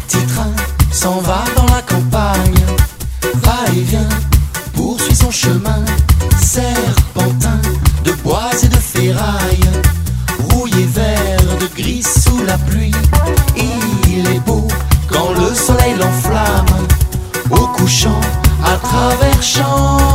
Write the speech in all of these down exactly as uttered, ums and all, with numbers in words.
petit train s'en va dans la campagne, va et vient, poursuit son chemin, serpentin de bois et de ferraille, rouillé vert de gris sous la pluie. Il est beau quand le soleil l'enflamme, au couchant à travers champs.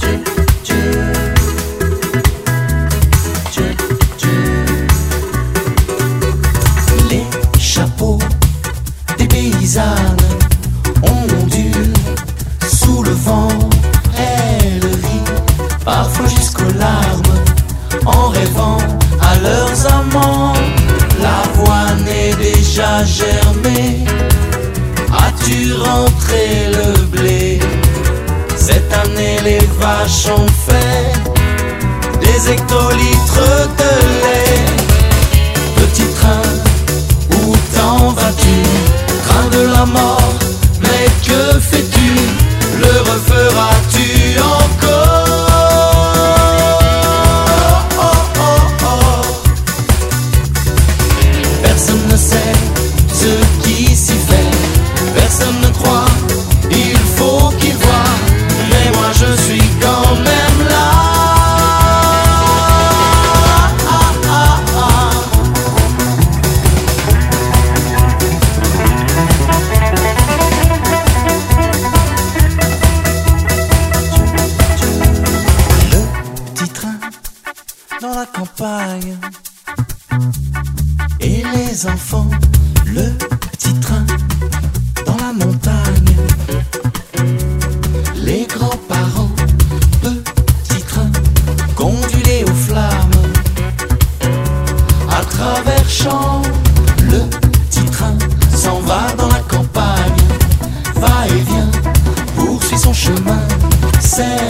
Les chapeaux des paysannes ondulent sous le vent. Elle rit parfois jusqu'aux larmes en rêvant à leurs amants. L'avoine est déjà germée, as-tu rentré le blé? Cette année les vaches ont fait des hectolitres de lait. Petit train, où t'en vas-tu? Train de la mort, mais que fais-tu? Le referas-tu encore? oh, oh, oh. Personne ne sait ce qui s'y fait, personne ne croit, il faut qu'il voie, mais moi je suis quand même là. Ah, ah, ah. Le petit train dans la campagne et les enfants, le petit train dans la montagne, les grands-parents, petit train conduit aux flammes, à travers champs, le petit train s'en va dans la campagne, va et vient, poursuit son chemin, c'est